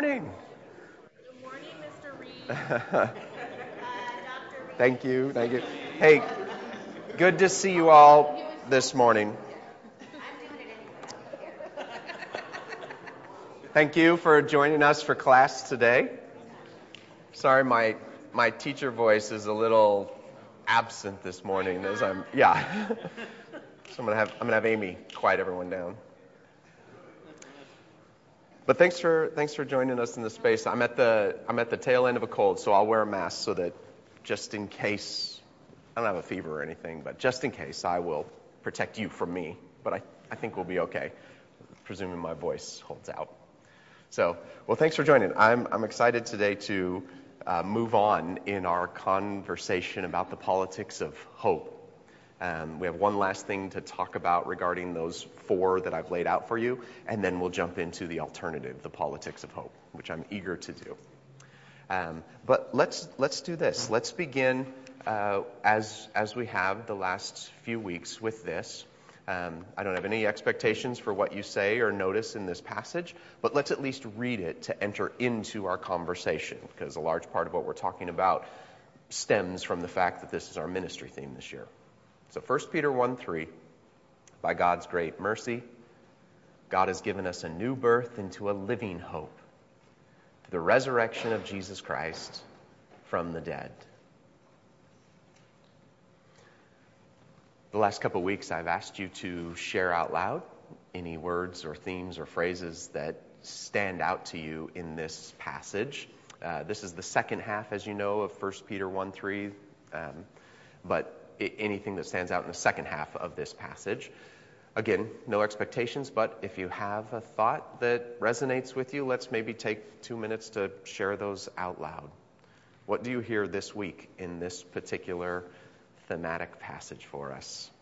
morning. Good morning, Mr. Reed. Dr. Reed. Thank you. Hey, good to see you all this morning. Thank you for joining us for class today. Sorry, my teacher voice is a little absent this morning as So I'm gonna have Amy quiet everyone down. But thanks for joining us in this space. I'm at the tail end of a cold, so I'll wear a mask so that just in case, I don't have a fever or anything, but just in case, I will protect you from me. But I think we'll be okay, presuming my voice holds out. So, well, thanks for joining. I'm excited today to move on in our conversation about the politics of hope. We have one last thing to talk about regarding those four that I've laid out for you, and then we'll jump into the alternative, the politics of hope, which I'm eager to do. But let's do this. Let's begin as we have the last few weeks with this. I don't have any expectations for what you say or notice in this passage, but let's at least read it to enter into our conversation, because a large part of what we're talking about stems from the fact that this is our ministry theme this year. So 1 Peter 1:3, by God's great mercy, God has given us a new birth into a living hope, the resurrection of Jesus Christ from the dead. The last couple of weeks, I've asked you to share out loud any words or themes or phrases that stand out to you in this passage. This is the second half, as you know, of 1 Peter 1:3, but anything that stands out in the second half of this passage. Again, no expectations, but if you have a thought that resonates with you, let's maybe take 2 minutes to share those out loud. What do you hear this week in this particular thematic passage for us?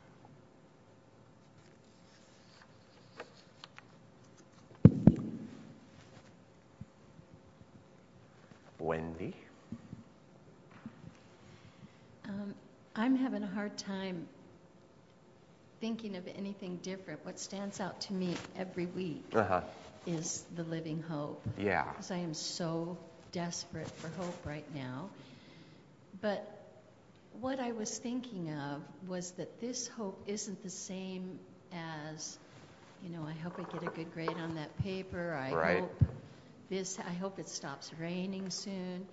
Wendy? I'm having a hard time thinking of anything different. What stands out to me every week is the living hope. Yeah. Because I am so desperate for hope right now. But what I was thinking of was that this hope isn't the same as, I hope I get a good grade on that paper. I hope it stops raining soon.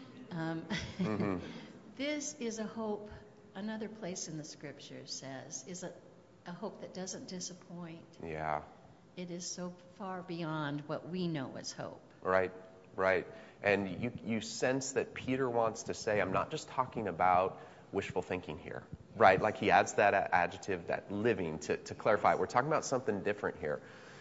This is a hope, another place in the scriptures says, is a hope that doesn't disappoint. Yeah. It is so far beyond what we know as hope. Right. And you sense that Peter wants to say, I'm not just talking about wishful thinking here, right? Like he adds that adjective, that living, to clarify. We're talking about something different here.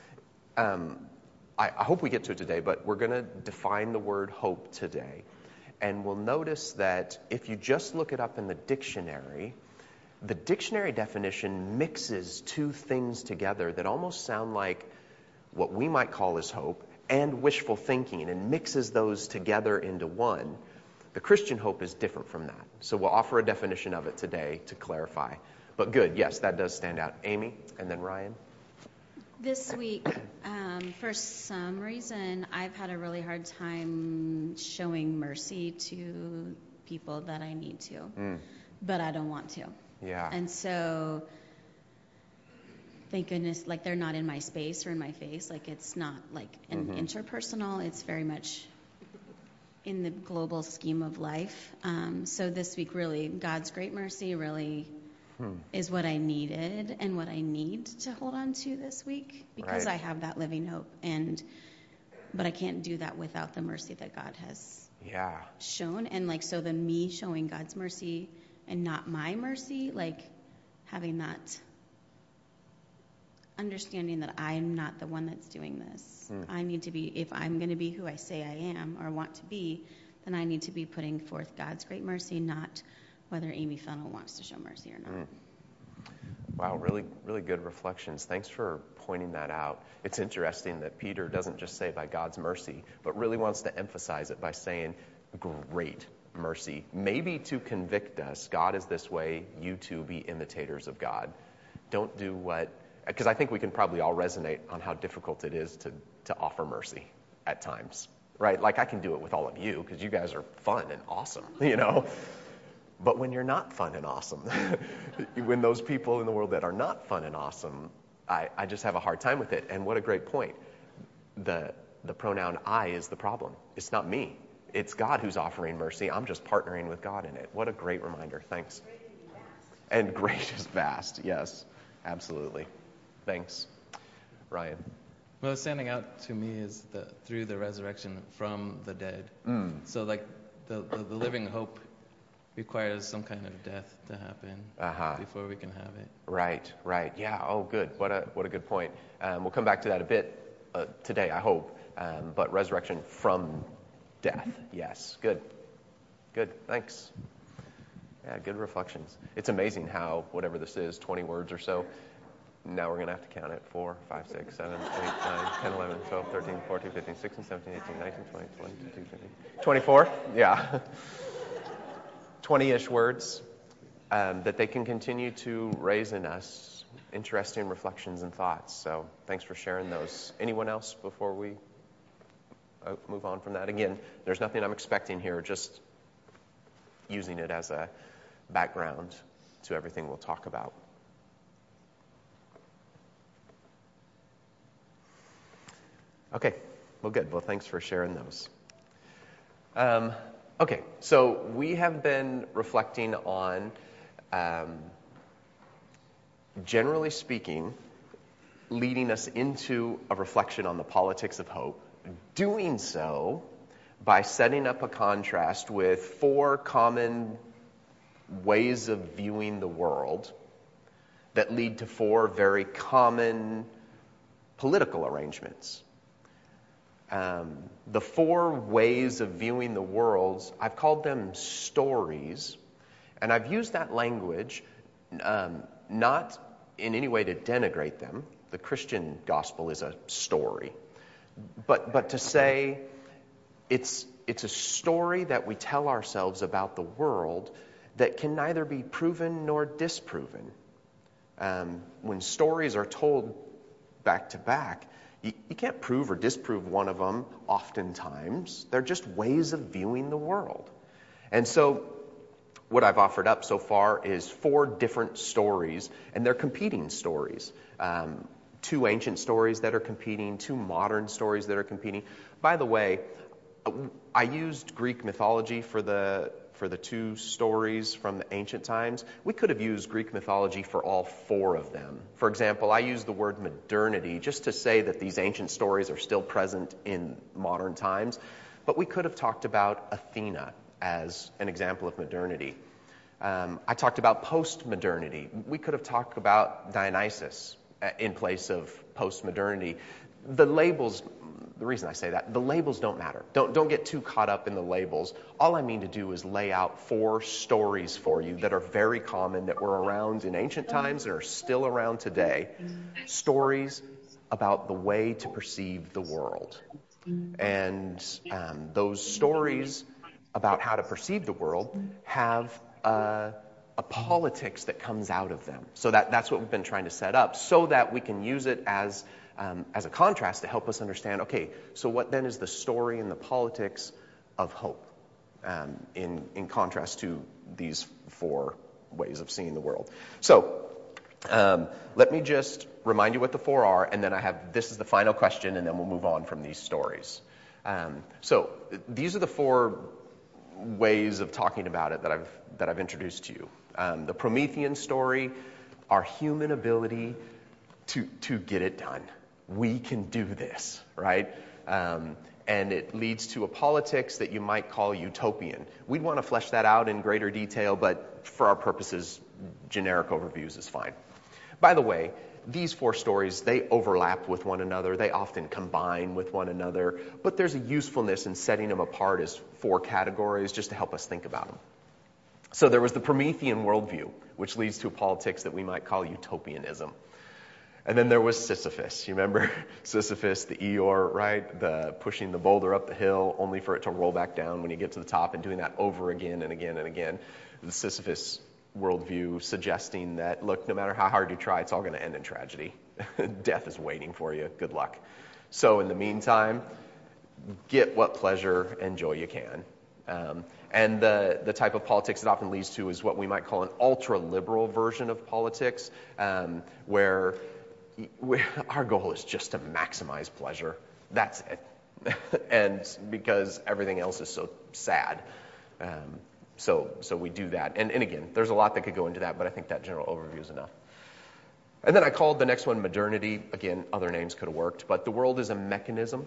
I hope we get to it today, but we're going to define the word hope today. And we'll notice that if you just look it up in the dictionary definition mixes two things together that almost sound like what we might call as hope and wishful thinking, and mixes those together into one. The Christian hope is different from that. So we'll offer a definition of it today to clarify. But good, yes, that does stand out. Amy, and then Ryan. This week, for some reason, I've had a really hard time showing mercy to people that I need to, but I don't want to. Yeah. And so, thank goodness, like they're not in my space or in my face. Like it's not like an interpersonal. It's very much in the global scheme of life. So this week, really, God's great mercy really is what I needed and what I need to hold on to this week, because I have that living hope, but I can't do that without the mercy that God has shown. And so the me showing God's mercy and not my mercy, like having that understanding that I'm not the one that's doing this. I need to be, if I'm going to be who I say I am or want to be, then I need to be putting forth God's great mercy, not whether Amy Fennell wants to show mercy or not. Wow, really, really good reflections. Thanks for pointing that out. It's interesting that Peter doesn't just say by God's mercy, but really wants to emphasize it by saying great mercy. Maybe to convict us, God is this way, you too be imitators of God. Don't do what, because I think we can probably all resonate on how difficult it is to offer mercy. at times, right? Like I can do it with all of you because you guys are fun and awesome, But when you're not fun and awesome, when those people in the world that are not fun and awesome, I just have a hard time with it. And what a great point. The pronoun I is the problem. It's not me. It's God who's offering mercy. I'm just partnering with God in it. What a great reminder. Thanks. And great is vast. Yes, absolutely. Thanks. Ryan. Well, what's standing out to me is through the resurrection from the dead. So like the living hope requires some kind of death to happen before we can have it. Right. Yeah. Oh, good. What a good point. We'll come back to that a bit today, I hope. But resurrection from death. Yes. Good. Thanks. Yeah, good reflections. It's amazing how, whatever this is, 20 words or so, now we're going to have to count it. 4, 5, 6, 7, 8, 9, 10, 11, 12, 13, 14, 15, 16, 17, 18, 19, 20, 22, 23, 24? Yeah. 20-ish words that they can continue to raise in us interesting reflections and thoughts. So thanks for sharing those. Anyone else before we move on from that? Again, there's nothing I'm expecting here, just using it as a background to everything we'll talk about. Okay, well, good. Well, thanks for sharing those. Okay, so we have been reflecting on, generally speaking, leading us into a reflection on the politics of hope, doing so by setting up a contrast with 4 common ways of viewing the world that lead to 4 very common political arrangements. The 4 ways of viewing the world, I've called them stories, and I've used that language not in any way to denigrate them. The Christian gospel is a story, but to say it's a story that we tell ourselves about the world that can neither be proven nor disproven. When stories are told back to back, you can't prove or disprove one of them oftentimes. They're just ways of viewing the world. And so what I've offered up so far is 4 different stories, and they're competing stories. 2 ancient stories that are competing, 2 modern stories that are competing. By the way, I used Greek mythology for the 2 stories from the ancient times. We could have used Greek mythology for all 4 of them. For example, I used the word modernity just to say that these ancient stories are still present in modern times. But we could have talked about Athena as an example of modernity. I talked about post-modernity. We could have talked about Dionysus in place of post-modernity. The reason I say that, the labels don't matter. Don't get too caught up in the labels. All I mean to do is lay out 4 stories for you that are very common, that were around in ancient times and are still around today. Stories about the way to perceive the world. And those stories about how to perceive the world have a politics that comes out of them. So that's what we've been trying to set up, so that we can use it as a contrast to help us understand, okay, so what then is the story and the politics of hope in contrast to these 4 ways of seeing the world. So let me just remind you what the 4 are, and then this is the final question, and then we'll move on from these stories. So these are the 4 ways of talking about it that I've introduced to you. The Promethean story, our human ability to get it done. We can do this, right? And it leads to a politics that you might call utopian. We'd want to flesh that out in greater detail, but for our purposes, generic overviews is fine. By the way, these 4 stories, they overlap with one another. They often combine with one another, but there's a usefulness in setting them apart as 4 categories just to help us think about them. So there was the Promethean worldview, which leads to a politics that we might call utopianism. And then there was Sisyphus. You remember Sisyphus, the Eeyore, right? The pushing the boulder up the hill only for it to roll back down when you get to the top, and doing that over again and again and again. The Sisyphus worldview suggesting that, look, no matter how hard you try, it's all going to end in tragedy. Death is waiting for you. Good luck. So in the meantime, get what pleasure and joy you can. And the type of politics it often leads to is what we might call an ultra-liberal version of politics, where our goal is just to maximize pleasure. That's it. And because everything else is so sad. So we do that. And again, there's a lot that could go into that, but I think that general overview is enough. And then I called the next one modernity. Again, other names could have worked, but the world is a mechanism.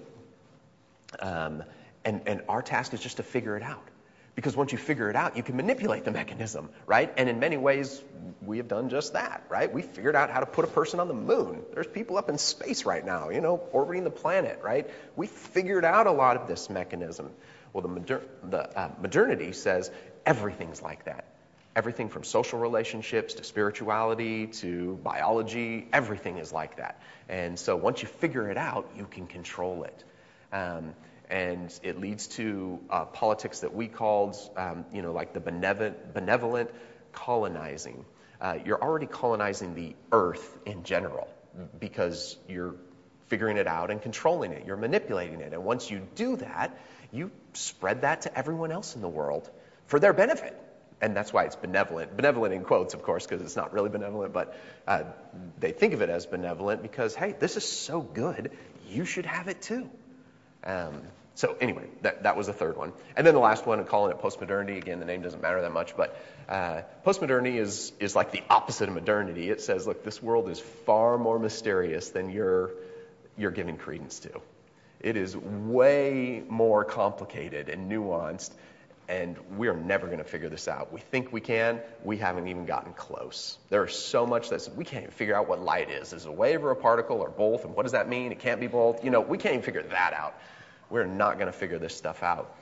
And our task is just to figure it out. Because once you figure it out, you can manipulate the mechanism, right? And in many ways, we have done just that, right? We figured out how to put a person on the moon. There's people up in space right now, orbiting the planet, right? We figured out a lot of this mechanism. Well, the modernity says everything's like that. Everything from social relationships to spirituality to biology, everything is like that. And so once you figure it out, you can control it. And it leads to politics that we called, like the benevolent colonizing. You're already colonizing the earth in general because you're figuring it out and controlling it. You're manipulating it. And once you do that, you spread that to everyone else in the world for their benefit. And that's why it's benevolent. Benevolent in quotes, of course, because it's not really benevolent, but they think of it as benevolent because, hey, this is so good, you should have it too. So anyway, that was the third one. And then the last one, I'm calling it postmodernity. Again, the name doesn't matter that much, but postmodernity is like the opposite of modernity. It says, look, this world is far more mysterious than you're giving credence to. It is way more complicated and nuanced, and we are never going to figure this out. We think we can. We haven't even gotten close. There is so much that we can't even figure out what light is. Is it a wave or a particle or both? And what does that mean? It can't be both. We can't even figure that out. We're not going to figure this stuff out.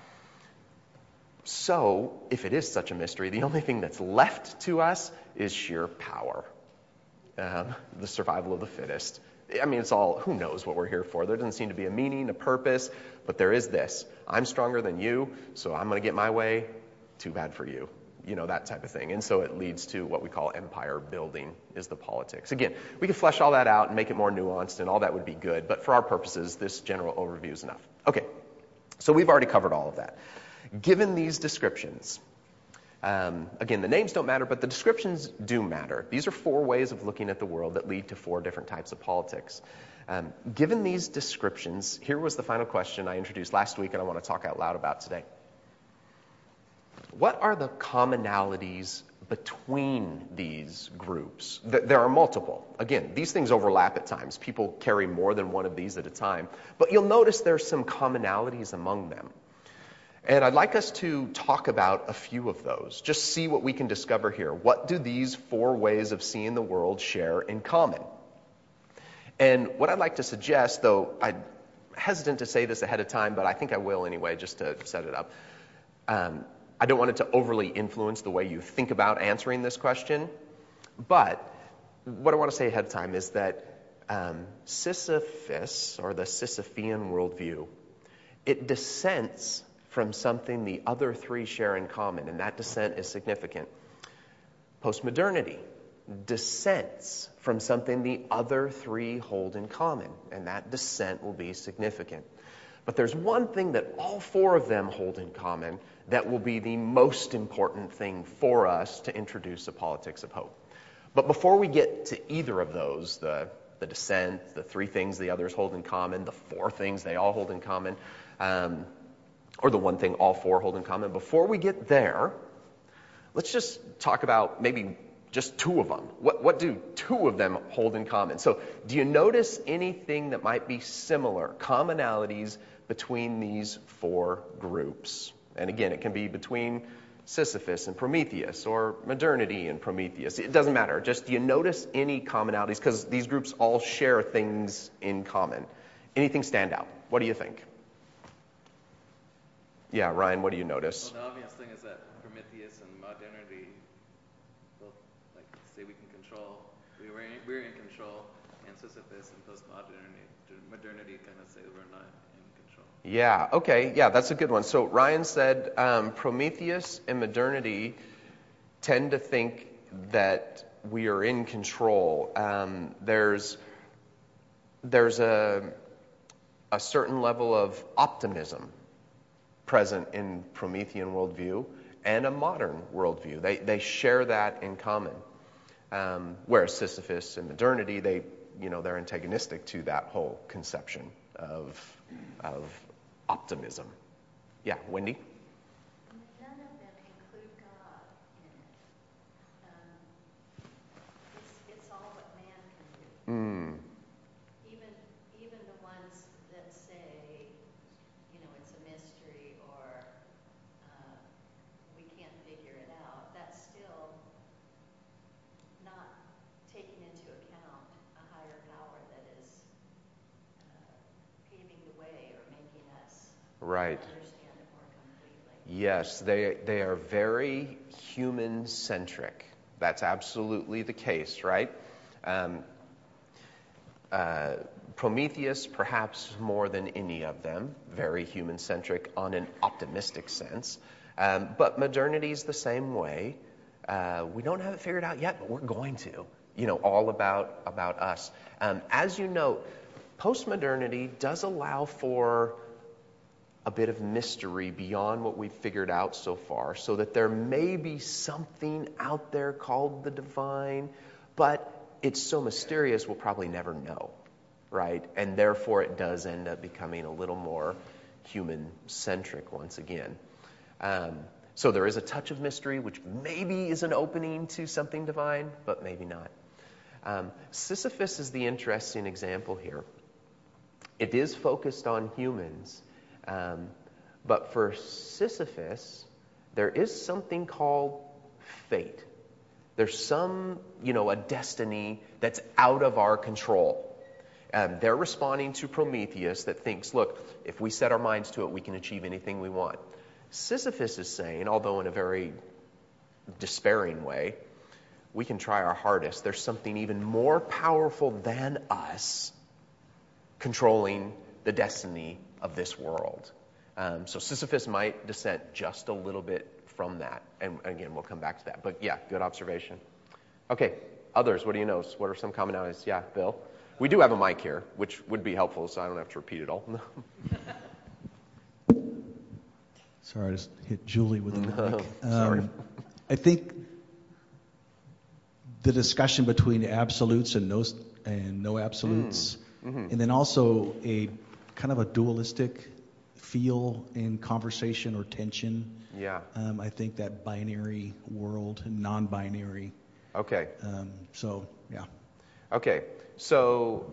So, if it is such a mystery, the only thing that's left to us is sheer power. The survival of the fittest. I mean, it's all, who knows what we're here for. There doesn't seem to be a meaning, a purpose, but there is this. I'm stronger than you, so I'm going to get my way. Too bad for you. That type of thing. And so it leads to what we call empire building is the politics. Again, we could flesh all that out and make it more nuanced, and all that would be good. But for our purposes, this general overview is enough. Okay, so we've already covered all of that. Given these descriptions, again, the names don't matter, but the descriptions do matter. These are 4 ways of looking at the world that lead to 4 different types of politics. Given these descriptions, here was the final question I introduced last week, and I want to talk out loud about today. What are the commonalities between these groups? There are multiple. Again, these things overlap at times. People carry more than one of these at a time. But you'll notice there's some commonalities among them. And I'd like us to talk about a few of those. Just see what we can discover here. What do these 4 ways of seeing the world share in common? And what I'd like to suggest, though I'm hesitant to say this ahead of time, but I think I will anyway, just to set it up. I don't want it to overly influence the way you think about answering this question. But what I want to say ahead of time is that Sisyphus, or the Sisyphean worldview, it dissents from something the other 3 share in common, and that dissent is significant. Postmodernity dissents from something the other 3 hold in common, and that dissent will be significant. But there's one thing that all 4 of them hold in common that will be the most important thing for us to introduce a politics of hope. But before we get to either of those, the dissent, the 3 things the others hold in common, the 4 things they all hold in common, or the one thing all 4 hold in common, before we get there, let's just talk about maybe just 2 of them. What do 2 of them hold in common? So do you notice anything that might be similar, commonalities between these 4 groups? And again, it can be between Sisyphus and Prometheus, or modernity and Prometheus. It doesn't matter. Just do you notice any commonalities? Because these groups all share things in common. Anything stand out? What do you think? Yeah, Ryan, what do you notice? Well, the obvious thing is that Prometheus and modernity both say we can control. We're in control, and Sisyphus and modernity kind of say we're not in control. Yeah, okay. Yeah, that's a good one. So Ryan said Prometheus and modernity tend to think that we are in control. There's a a certain level of optimism present in Promethean worldview and a modern worldview. They share that in common. Whereas Sisyphus and modernity, they're antagonistic to that whole conception of optimism. Yeah, Wendy? None of them include God in it. It's all what man can do. Even the ones that say, it's a mystery or we can't figure it out, that's still not taking into account a higher power that is paving the way or making us Right. understand it more completely. Yes, they are very human-centric. That's absolutely the case, right? Prometheus, perhaps more than any of them, very human-centric on an optimistic sense. But modernity is the same way. We don't have it figured out yet, but we're going to. All about us. As you note, postmodernity does allow for a bit of mystery beyond what we've figured out so far, so that there may be something out there called the divine, but it's so mysterious we'll probably never know, right? And therefore it does end up becoming a little more human-centric once again. So there is a touch of mystery, which maybe is an opening to something divine, but maybe not. Sisyphus is the interesting example here. It is focused on humans, but for Sisyphus, there is something called fate. There's some, a destiny that's out of our control. They're responding to Prometheus that thinks, look, if we set our minds to it, we can achieve anything we want. Sisyphus is saying, although in a very despairing way, we can try our hardest. There's something even more powerful than us controlling the destiny of this world. So Sisyphus might dissent just a little bit from that. And again, we'll come back to that. But yeah, good observation. Okay, others, what do you know? What are some commonalities? Yeah, Bill? We do have a mic here, which would be helpful, so I don't have to repeat it all. Sorry, I just hit Julie with the mic. Sorry. I think the discussion between absolutes and no absolutes, and then also a kind of a dualistic feel in conversation or tension. Yeah. I think that binary world, non-binary. Okay. So, yeah. Okay. So,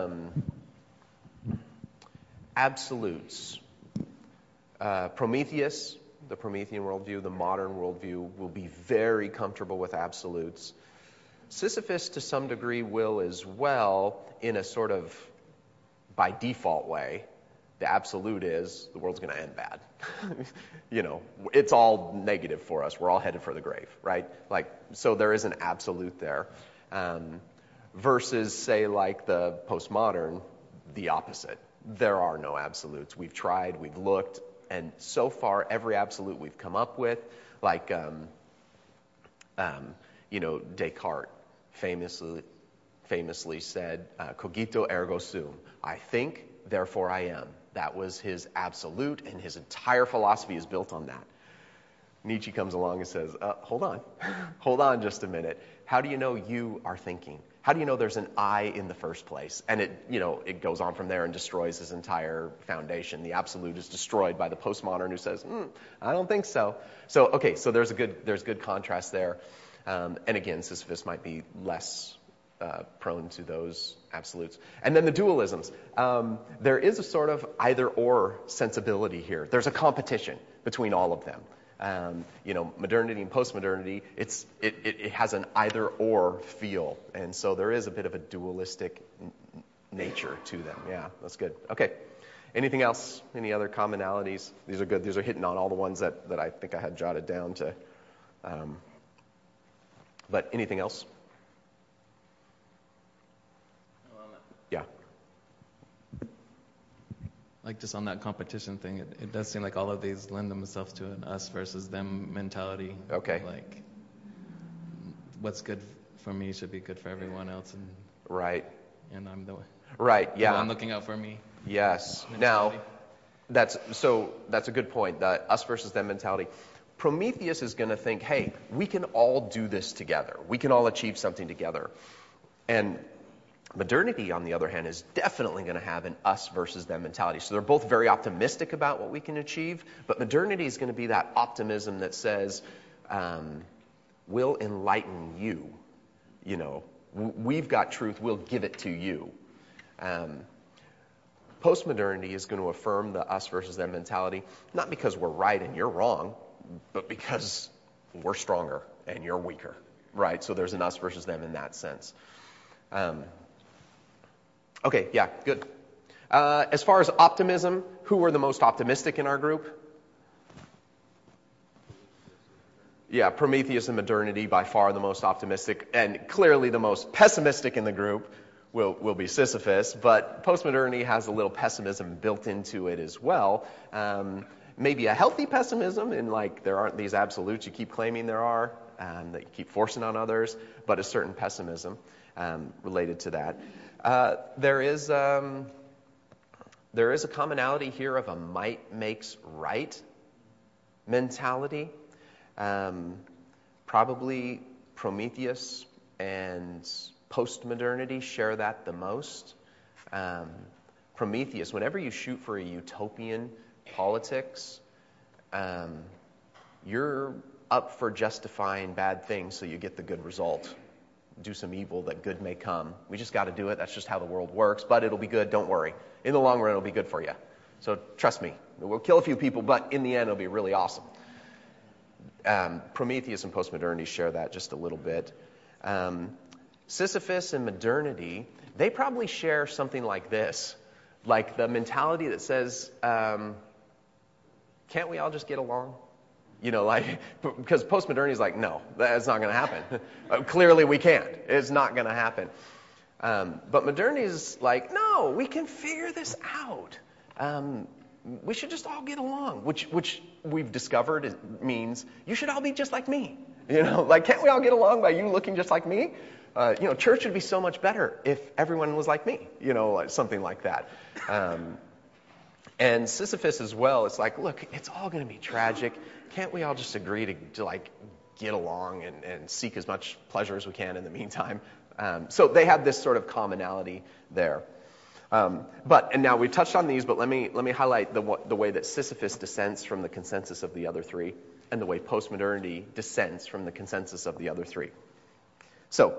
absolutes. Prometheus, the Promethean worldview, the modern worldview, will be very comfortable with absolutes. Sisyphus, to some degree, will as well, in a sort of by default way. The absolute is the world's going to end bad. It's all negative for us. We're all headed for the grave, right? So there is an absolute there. Versus, say, like the postmodern, the opposite. There are no absolutes. We've tried, we've looked, and so far every absolute we've come up with, like, Descartes famously said, cogito ergo sum. I think, therefore I am. That was his absolute, and his entire philosophy is built on that. Nietzsche comes along and says, hold on. Hold on just a minute. How do you know you are thinking? How do you know there's an I in the first place? And it goes on from there and destroys his entire foundation. The absolute is destroyed by the postmodern who says, I don't think so. So, okay, so there's good contrast there. And again, Sisyphus might be less prone to those absolutes. And then the dualisms. There is a sort of either-or sensibility here. There's a competition between all of them. Modernity and postmodernity, it has an either-or feel. And so there is a bit of a dualistic nature to them. Yeah, that's good. Okay. Anything else? Any other commonalities? These are good. These are hitting on all the ones that I think I had jotted down to. But anything else? Yeah. Like just on that competition thing, it does seem like all of these lend themselves to an us versus them mentality. Okay. Like what's good for me should be good for everyone else, and right. And I'm the right. Yeah. I'm looking out for me. Yes. mentality. Now, that's a good point, the us versus them mentality. Prometheus is going to think, hey, we can all do this together. We can all achieve something together. And modernity, on the other hand, is definitely going to have an us versus them mentality. So they're both very optimistic about what we can achieve, but modernity is going to be that optimism that says, we'll enlighten you. You know, we've got truth, we'll give it to you. Postmodernity is going to affirm the us versus them mentality, not because we're right and you're wrong, but because we're stronger and you're weaker, right? So there's an us versus them in that sense. Okay, yeah, good. As far as optimism, who were the most optimistic in our group? Yeah, Prometheus and modernity, by far the most optimistic, and clearly the most pessimistic in the group will be Sisyphus, but postmodernity has a little pessimism built into it as well. Maybe a healthy pessimism in like there aren't these absolutes you keep claiming there are, that you keep forcing on others, but a certain pessimism related to that. There is a commonality here of a might makes right mentality. Probably Prometheus and postmodernity share that the most. Prometheus, whenever you shoot for a utopian politics, you're up for justifying bad things so you get the good result. Do some evil that good may come. We just got to do it. That's just how the world works, but it'll be good. Don't worry. In the long run, it'll be good for you. So trust me. We'll kill a few people, but in the end, it'll be really awesome. Prometheus and postmodernity share that just a little bit. Sisyphus and modernity, they probably share something like this. Like the mentality that says, can't we all just get along? You know, like, because postmodernity is like, no, that's not going to happen. Clearly we can't. It's not going to happen. But modernity is like, no, we can figure this out. We should just all get along, which we've discovered means you should all be just like me. You know, like, can't we all get along by you looking just like me? Church would be so much better if everyone was like me, like something like that. And Sisyphus as well, it's like, look, it's all going to be tragic. Can't we all just agree to like get along and seek as much pleasure as we can in the meantime? So they have this sort of commonality there. And now we've touched on these, but let me highlight the way that Sisyphus dissents from the consensus of the other three, and the way postmodernity dissents from the consensus of the other three. So,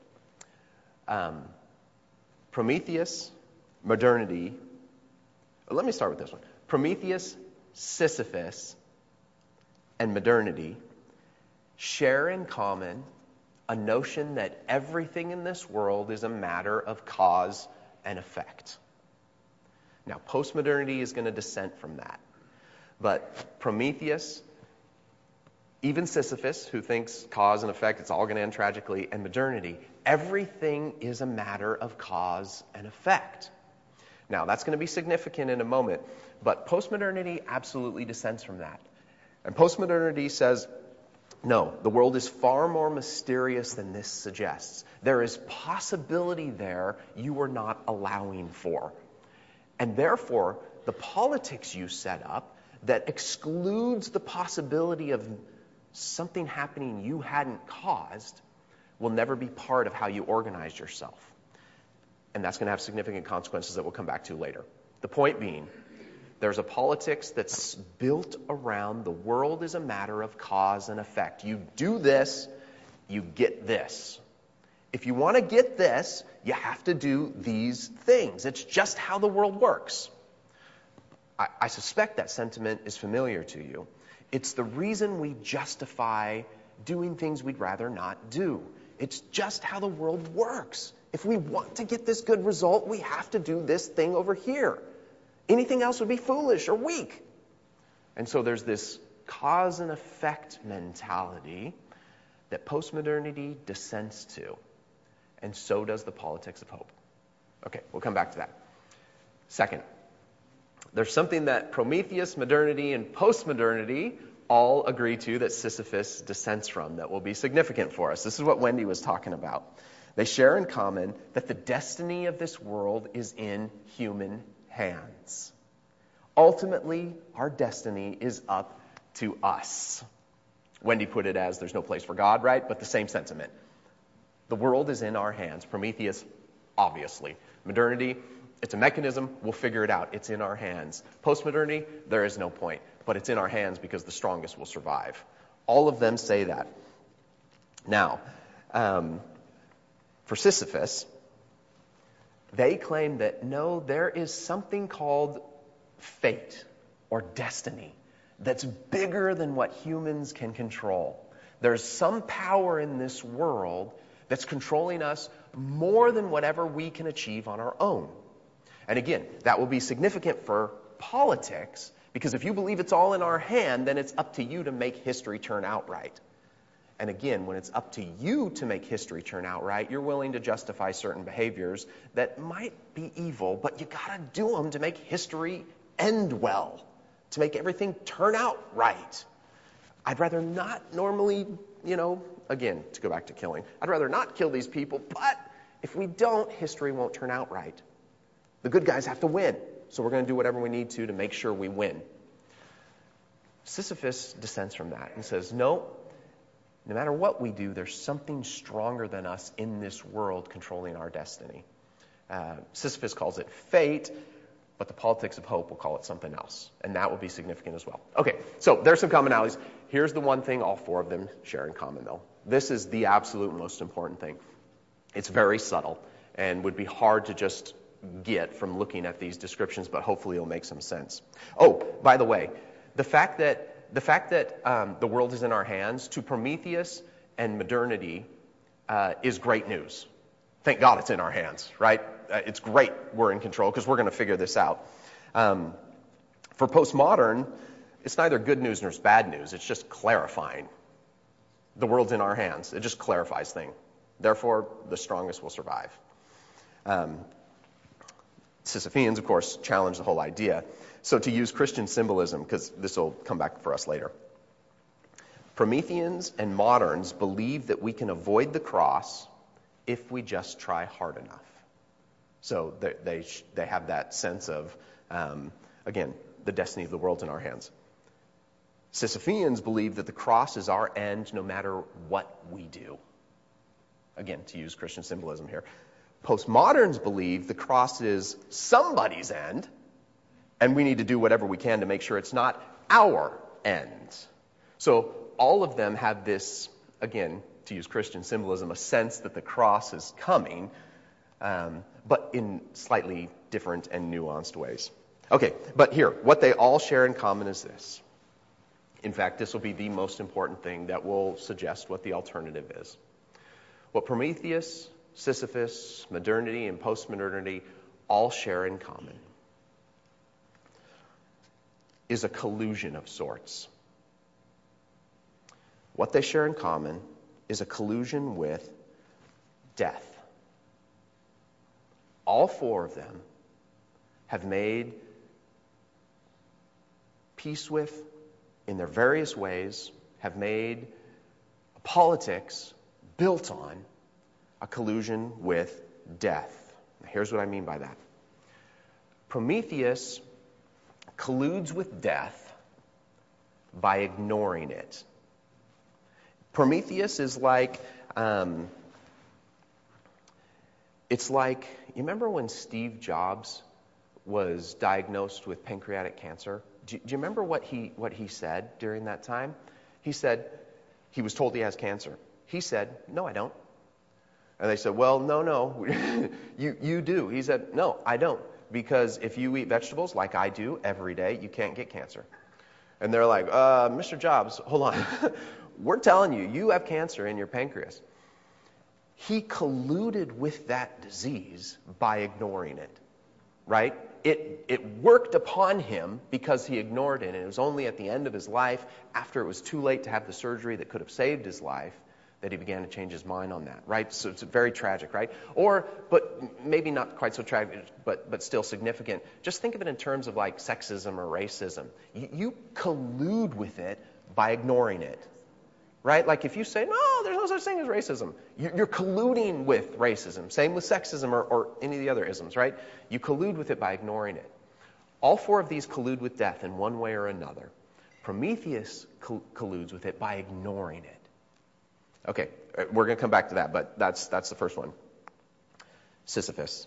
Prometheus, modernity. Let me start with this one. Prometheus, Sisyphus, and modernity share in common a notion that everything in this world is a matter of cause and effect. Now, postmodernity is going to dissent from that. But Prometheus, even Sisyphus, who thinks cause and effect, it's all going to end tragically, and modernity, everything is a matter of cause and effect. Now, that's going to be significant in a moment, but postmodernity absolutely dissents from that. And postmodernity says, no, the world is far more mysterious than this suggests. There is possibility there you are not allowing for. And therefore, the politics you set up that excludes the possibility of something happening you hadn't caused will never be part of how you organize yourself. And that's going to have significant consequences that we'll come back to later. The point being, there's a politics that's built around the world is a matter of cause and effect. You do this, you get this. If you want to get this, you have to do these things. It's just how the world works. I suspect that sentiment is familiar to you. It's the reason we justify doing things we'd rather not do. It's just how the world works. If we want to get this good result, we have to do this thing over here. Anything else would be foolish or weak. And so there's this cause and effect mentality that postmodernity dissents to. And so does the politics of hope. Okay, we'll come back to that. Second, there's something that Prometheus, modernity, and postmodernity all agree to that Sisyphus dissents from that will be significant for us. This is what Wendy was talking about. They share in common that the destiny of this world is in human hands. Ultimately, our destiny is up to us. Wendy put it as there's no place for God, right? But the same sentiment. The world is in our hands. Prometheus, obviously. Modernity, it's a mechanism. We'll figure it out. It's in our hands. Postmodernity, there is no point. But it's in our hands because the strongest will survive. All of them say that. Now, for Sisyphus, they claim that no, there is something called fate or destiny that's bigger than what humans can control. There's some power in this world that's controlling us more than whatever we can achieve on our own. And again, that will be significant for politics, because if you believe it's all in our hand, then it's up to you to make history turn out right. And again, when it's up to you to make history turn out right, you're willing to justify certain behaviors that might be evil, but you gotta do them to make history end well, to make everything turn out right. I'd rather not normally, again, to go back to killing, I'd rather not kill these people, but if we don't, history won't turn out right. The good guys have to win, so we're going to do whatever we need to make sure we win. Sisyphus dissents from that and says, no matter what we do, there's something stronger than us in this world controlling our destiny. Sisyphus calls it fate, but the politics of hope will call it something else, and that will be significant as well. Okay, so there's some commonalities. Here's the one thing all four of them share in common, though. This is the absolute most important thing. It's very subtle and would be hard to just get from looking at these descriptions, but hopefully it'll make some sense. Oh, by the way, the fact that the world is in our hands, to Prometheus and modernity, is great news. Thank God it's in our hands, right? It's great we're in control because we're going to figure this out. For postmodern, it's neither good news nor bad news. It's just clarifying. The world's in our hands. It just clarifies things. Therefore, the strongest will survive. Sisypheans, of course, challenge the whole idea. So to use Christian symbolism, because this will come back for us later, Prometheans and moderns believe that we can avoid the cross if we just try hard enough. So they have that sense of, again, the destiny of the world's in our hands. Sisypheans believe that the cross is our end no matter what we do. Again, to use Christian symbolism here. Postmoderns believe the cross is somebody's end, and we need to do whatever we can to make sure it's not our end. So all of them have this, again, to use Christian symbolism, a sense that the cross is coming, but in slightly different and nuanced ways. Okay, but here, what they all share in common is this. In fact, this will be the most important thing that will suggest what the alternative is. What Prometheus, Sisyphus, modernity, and postmodernity all share in common is a collusion of sorts. What they share in common is a collusion with death. All four of them have made peace with, in their various ways, have made politics built on a collusion with death. Now, here's what I mean by that. Prometheus colludes with death by ignoring it. Prometheus is like, it's like, you remember when Steve Jobs was diagnosed with pancreatic cancer? Do you remember what he said during that time? He said, he was told he has cancer. He said, no, I don't. And they said, well, no, you do. He said, no, I don't. Because if you eat vegetables like I do every day, you can't get cancer. And they're like, Mr. Jobs, hold on. We're telling you, you have cancer in your pancreas. He colluded with that disease by ignoring it, right? It worked upon him because he ignored it. And it was only at the end of his life, after it was too late to have the surgery that could have saved his life, that he began to change his mind on that, right? So it's very tragic, right? But maybe not quite so tragic, but still significant. Just think of it in terms of like sexism or racism. You collude with it by ignoring it, right? Like if you say, no, there's no such thing as racism, you're colluding with racism. Same with sexism or any of the other isms, right? You collude with it by ignoring it. All four of these collude with death in one way or another. Prometheus colludes with it by ignoring it. Okay, we're going to come back to that, but that's the first one. Sisyphus.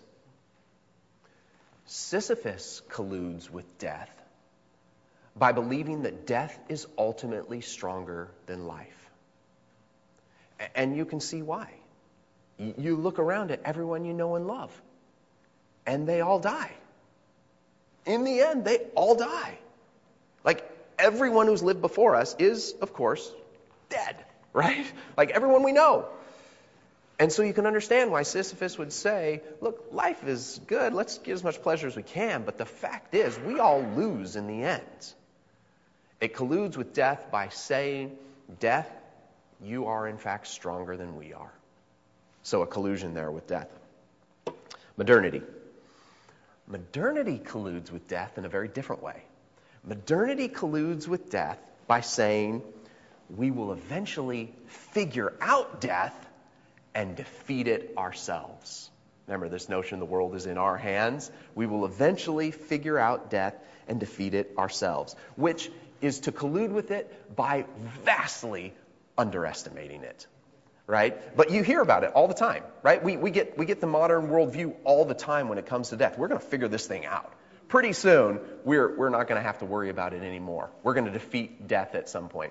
Sisyphus colludes with death by believing that death is ultimately stronger than life. And you can see why. You look around at everyone you know and love, and they all die. In the end, they all die. Like, everyone who's lived before us is, of course, dead, right? Like everyone we know. And so you can understand why Sisyphus would say, look, life is good. Let's get as much pleasure as we can. But the fact is, we all lose in the end. It colludes with death by saying, death, you are in fact stronger than we are. So a collusion there with death. Modernity. Modernity colludes with death in a very different way. Modernity colludes with death by saying, we will eventually figure out death and defeat it ourselves. Remember this notion the world is in our hands. We will eventually figure out death and defeat it ourselves, which is to collude with it by vastly underestimating it, right? But you hear about it all the time, right? We get the modern worldview all the time when it comes to death. We're going to figure this thing out. Pretty soon, we're not going to have to worry about it anymore. We're going to defeat death at some point.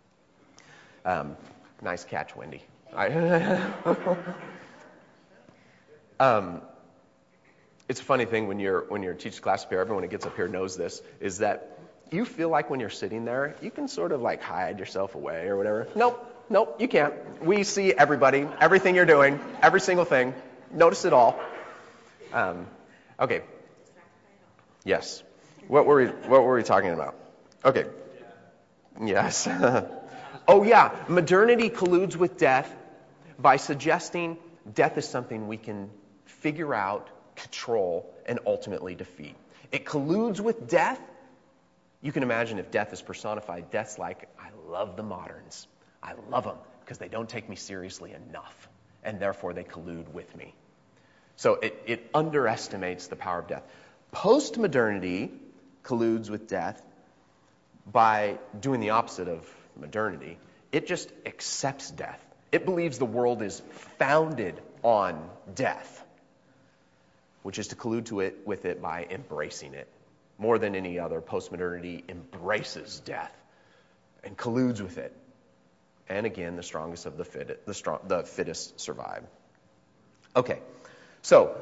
Nice catch, Wendy. It's a funny thing when you're teaching class up here, everyone who gets up here knows this, is that you feel like when you're sitting there, you can sort of like hide yourself away or whatever. Nope, you can't. We see everybody, everything you're doing, every single thing. Notice it all. Okay. Yes. What were we talking about? Okay. Yes. Oh yeah, modernity colludes with death by suggesting death is something we can figure out, control, and ultimately defeat. It colludes with death. You can imagine if death is personified, death's like, I love the moderns. I love them because they don't take me seriously enough, and therefore they collude with me. So it underestimates the power of death. Postmodernity colludes with death by doing the opposite of modernity. It just accepts death. It believes the world is founded on death, which is to collude with it by embracing it. More than any other, postmodernity embraces death and colludes with it. And again, the strongest of the fittest survive. Okay, so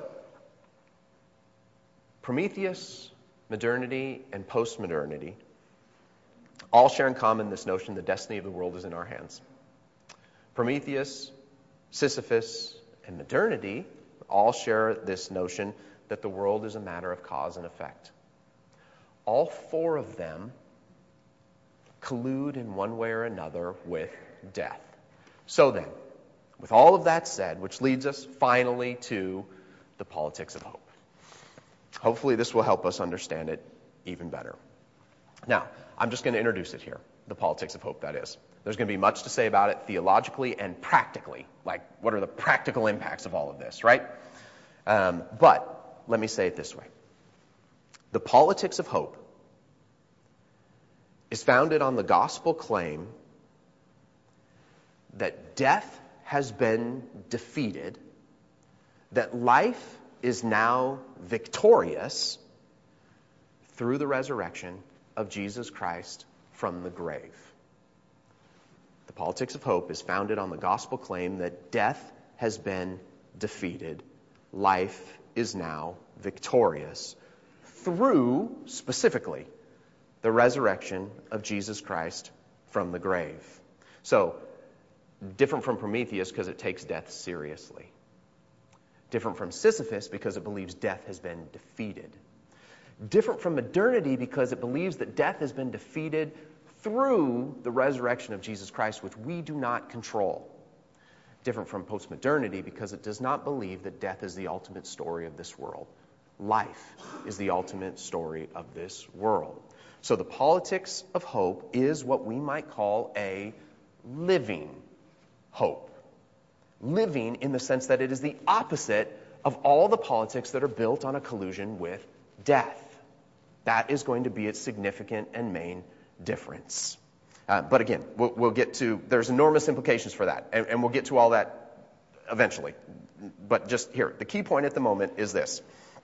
Prometheus, modernity, and postmodernity all share in common this notion the destiny of the world is in our hands. Prometheus, Sisyphus, and modernity all share this notion that the world is a matter of cause and effect. All four of them collude in one way or another with death. So then, with all of that said, which leads us finally to the politics of hope. Hopefully this will help us understand it even better. Now, I'm just going to introduce it here, the politics of hope, that is. There's going to be much to say about it theologically and practically. Like, what are the practical impacts of all of this, right? But let me say it this way. The politics of hope is founded on the gospel claim that death has been defeated, that life is now victorious through the resurrection of Jesus Christ from the grave. The politics of hope is founded on the gospel claim that death has been defeated, life is now victorious through, specifically, the resurrection of Jesus Christ from the grave. So, different from Prometheus because it takes death seriously. Different from Sisyphus because it believes death has been defeated. Different from modernity because it believes that death has been defeated through the resurrection of Jesus Christ, which we do not control. Different from postmodernity because it does not believe that death is the ultimate story of this world. Life is the ultimate story of this world. So the politics of hope is what we might call a living hope. Living in the sense that it is the opposite of all the politics that are built on a collusion with death. That is going to be its significant and main difference. But again, we'll get to, there's enormous implications for that, and we'll get to all that eventually. But just here, the key point at the moment is this.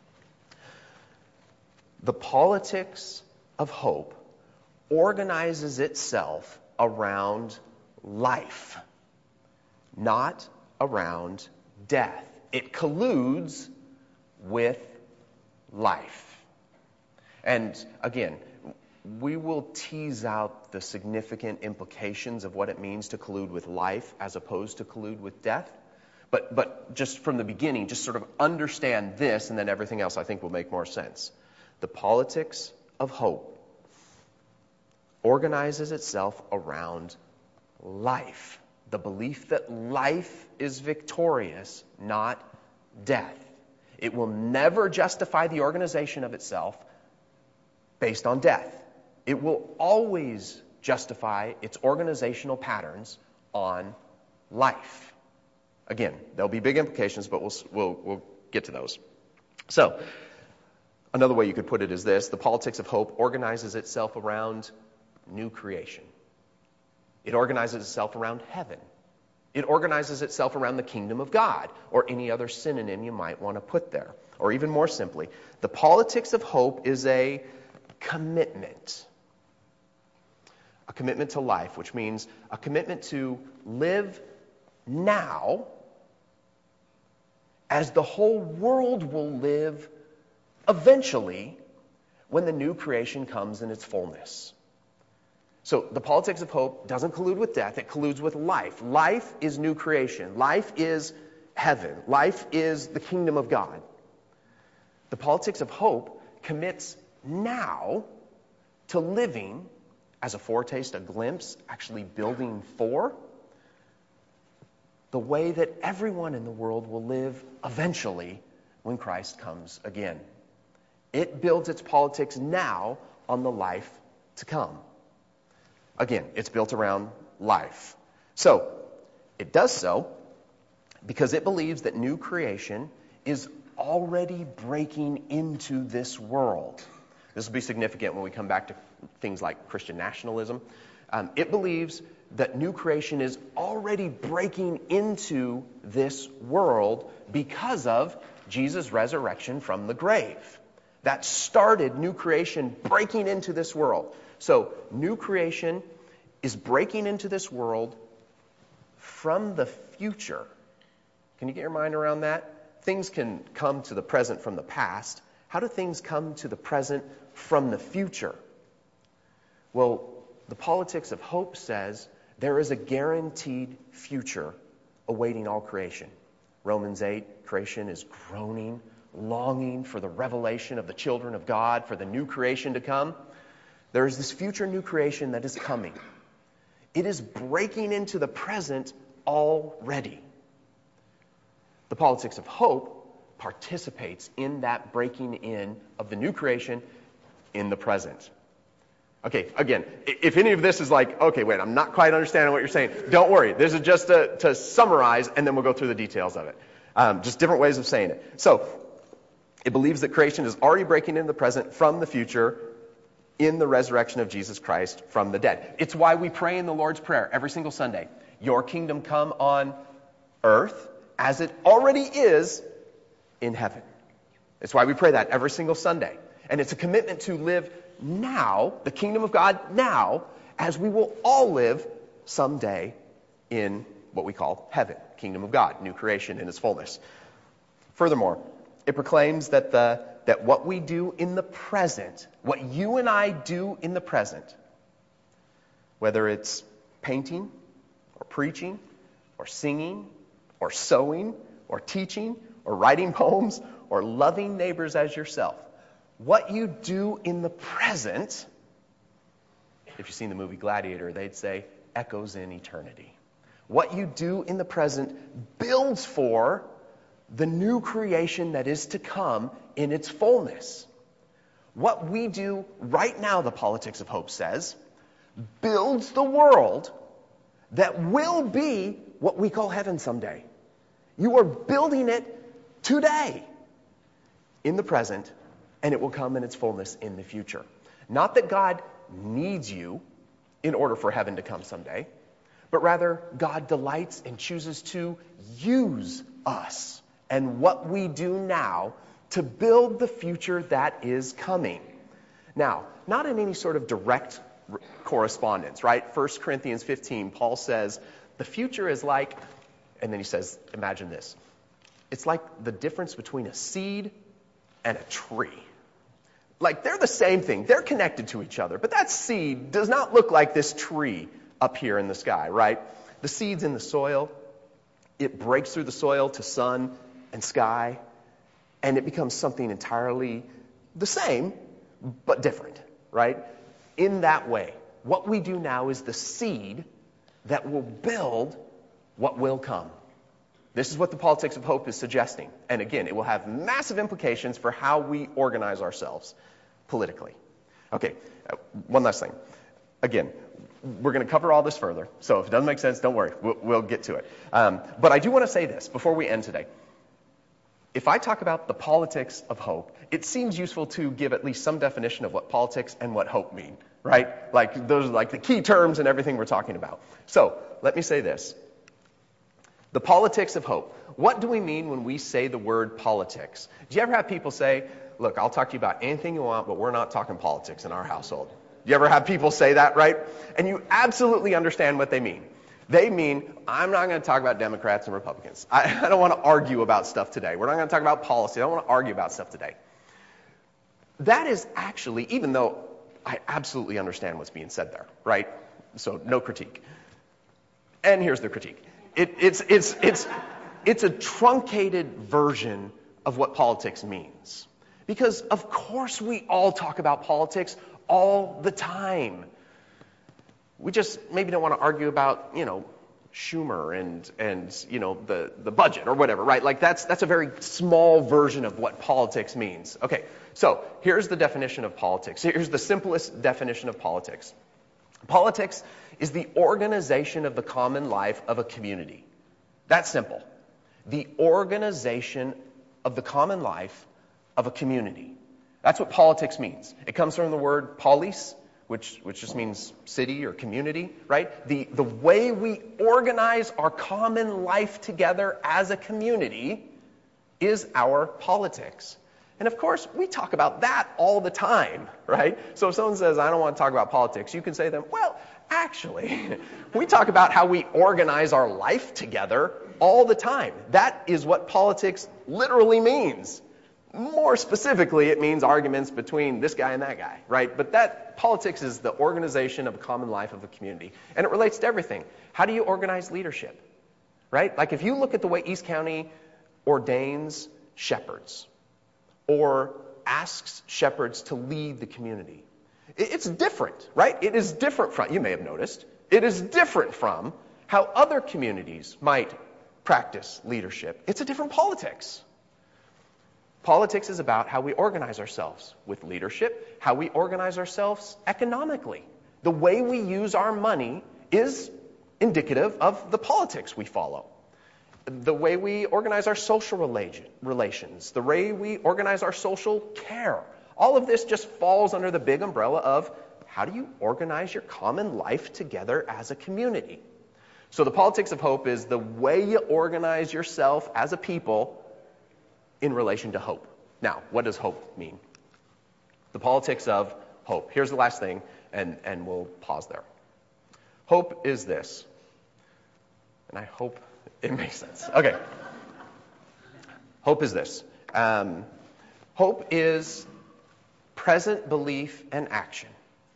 The politics of hope organizes itself around life, not around death. It colludes with life. And again, we will tease out the significant implications of what it means to collude with life as opposed to collude with death. But just from the beginning, just sort of understand this, and then everything else I think will make more sense. The politics of hope organizes itself around life. The belief that life is victorious, not death. It will never justify the organization of itself based on death. It will always justify its organizational patterns on life. Again, there'll be big implications, but we'll get to those. So, another way you could put it is this. The politics of hope organizes itself around new creation. It organizes itself around heaven. It organizes itself around the kingdom of God, or any other synonym you might want to put there. Or even more simply, the politics of hope is a commitment. A commitment to life, which means a commitment to live now as the whole world will live eventually when the new creation comes in its fullness. So the politics of hope doesn't collude with death, it colludes with life. Life is new creation. Life is heaven. Life is the kingdom of God. The politics of hope commits now to living as a foretaste, a glimpse, actually building for the way that everyone in the world will live eventually when Christ comes again. It builds its politics now on the life to come. Again, it's built around life. So, it does so because it believes that new creation is already breaking into this world. This will be significant when we come back to things like Christian nationalism. It believes that new creation is already breaking into this world because of Jesus' resurrection from the grave. That started new creation breaking into this world. So, new creation is breaking into this world from the future. Can you get your mind around that? Things can come to the present from the past. How do things come to the present from the future? Well, the politics of hope says there is a guaranteed future awaiting all creation. Romans 8, creation is groaning, longing for the revelation of the children of God, for the new creation to come. There is this future new creation that is coming. It is breaking into the present already. The politics of hope participates in that breaking in of the new creation in the present. Okay, again, if any of this is like, okay, wait, I'm not quite understanding what you're saying, don't worry. This is just to summarize, and then we'll go through the details of it. Just different ways of saying it. So, it believes that creation is already breaking into the present from the future in the resurrection of Jesus Christ from the dead. It's why we pray in the Lord's Prayer every single Sunday. Your kingdom come on earth as it already is in heaven. It's why we pray that every single Sunday. And it's a commitment to live now, the kingdom of God now, as we will all live someday in what we call heaven, kingdom of God, new creation in its fullness. Furthermore, it proclaims that what we do in the present, what you and I do in the present, whether it's painting or preaching or singing or sewing or teaching or writing poems or loving neighbors as yourself, what you do in the present, if you've seen the movie Gladiator, they'd say, echoes in eternity. What you do in the present builds for the new creation that is to come in its fullness. What we do right now, the politics of hope says, builds the world that will be what we call heaven someday. You are building it today, in the present, and it will come in its fullness in the future. Not that God needs you in order for heaven to come someday, but rather God delights and chooses to use us and what we do now to build the future that is coming. Now, not in any sort of direct correspondence, right? 1 Corinthians 15, Paul says, the future is like, and then he says, imagine this. It's like the difference between a seed and a tree. Like, they're the same thing. They're connected to each other. But that seed does not look like this tree up here in the sky, right? The seed's in the soil. It breaks through the soil to sun and sky, and it becomes something entirely the same, but different, right? In that way, what we do now is the seed that will build what will come. This is what the politics of hope is suggesting. And again, it will have massive implications for how we organize ourselves politically. Okay, one last thing. Again, we're going to cover all this further, so if it doesn't make sense, don't worry. We'll get to it. But I do want to say this before we end today. If I talk about the politics of hope, it seems useful to give at least some definition of what politics and what hope mean, right? Like, those are like the key terms and everything we're talking about. So, let me say this. The politics of hope. What do we mean when we say the word politics? Do you ever have people say, look, I'll talk to you about anything you want, but we're not talking politics in our household? Do you ever have people say that, right? And you absolutely understand what they mean. They mean, I'm not going to talk about Democrats and Republicans. I don't want to argue about stuff today. We're not going to talk about policy. I don't want to argue about stuff today. That is actually, even though I absolutely understand what's being said there, right? So no critique. And here's the critique. It's a truncated version of what politics means. Because of course we all talk about politics all the time. We just maybe don't want to argue about, Schumer and the budget or whatever, right? Like that's a very small version of what politics means. Okay, so here's the definition of politics. Here's the simplest definition of politics. Politics is the organization of the common life of a community. That's simple. The organization of the common life of a community. That's what politics means. It comes from the word polis, which just means city or community, right? The way we organize our common life together as a community is our politics. And of course, we talk about that all the time, right? So if someone says, I don't want to talk about politics, you can say to them, well, actually, we talk about how we organize our life together all the time. That is what politics literally means. More specifically, it means arguments between this guy and that guy, right? But that politics is the organization of a common life of a community. And it relates to everything. How do you organize leadership, right? Like if you look at the way East County ordains shepherds or asks shepherds to lead the community, it's different, right? It is different from, you may have noticed, it is different from how other communities might practice leadership. It's a different politics. Politics is about how we organize ourselves with leadership, how we organize ourselves economically. The way we use our money is indicative of the politics we follow. The way we organize our social relations, the way we organize our social care. All of this just falls under the big umbrella of how do you organize your common life together as a community. So the politics of hope is the way you organize yourself as a people in relation to hope. Now, what does hope mean? The politics of hope. Here's the last thing, and we'll pause there. Hope is this. And I hope it makes sense. Okay. Hope is this. Hope is present belief and action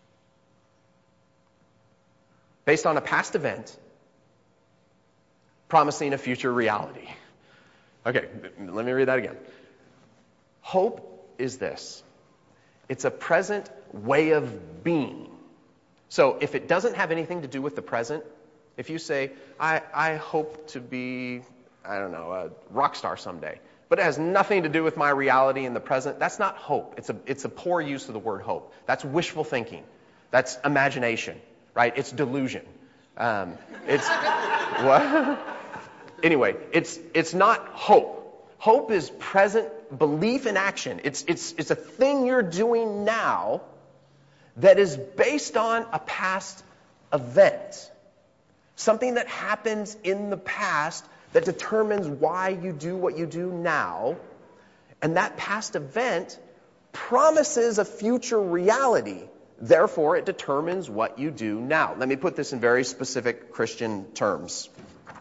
based on a past event promising a future reality. Okay, let me read that again. Hope is this. It's a present way of being. So if it doesn't have anything to do with the present, if you say, I hope to be, a rock star someday, but it has nothing to do with my reality in the present, that's not hope. It's a poor use of the word hope. That's wishful thinking. That's imagination, right? It's delusion. It's what? Anyway, it's not hope. Hope is present belief in action. It's a thing you're doing now that is based on a past event. Something that happens in the past that determines why you do what you do now. And that past event promises a future reality. Therefore, it determines what you do now. Let me put this in very specific Christian terms.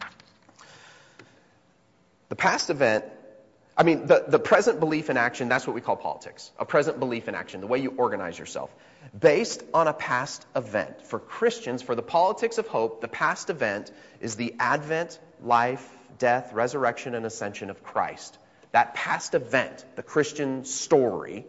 The past event, the present belief in action, that's what we call politics. A present belief in action, the way you organize yourself. Based on a past event. For Christians, for the politics of hope, the past event is the advent, life, death, resurrection, and ascension of Christ. That past event, the Christian story,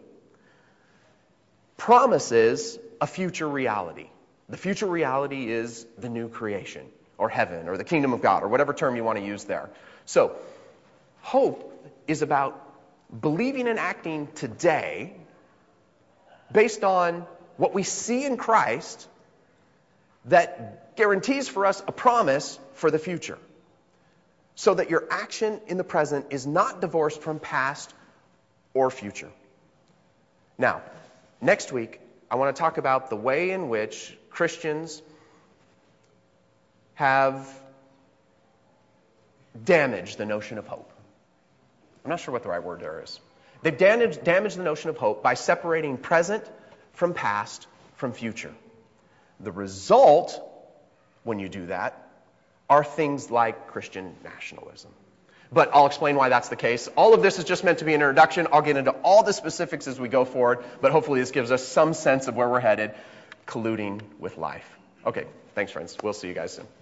promises a future reality. The future reality is the new creation, or heaven, or the kingdom of God, or whatever term you want to use there. So, hope is about believing and acting today based on what we see in Christ that guarantees for us a promise for the future. So that your action in the present is not divorced from past or future. Now, next week, I want to talk about the way in which Christians have damaged the notion of hope. I'm not sure what the right word there is. They've damaged the notion of hope by separating present from past from future. The result, when you do that, are things like Christian nationalism. But I'll explain why that's the case. All of this is just meant to be an introduction. I'll get into all the specifics as we go forward, but hopefully this gives us some sense of where we're headed, colluding with life. Okay, thanks friends. We'll see you guys soon.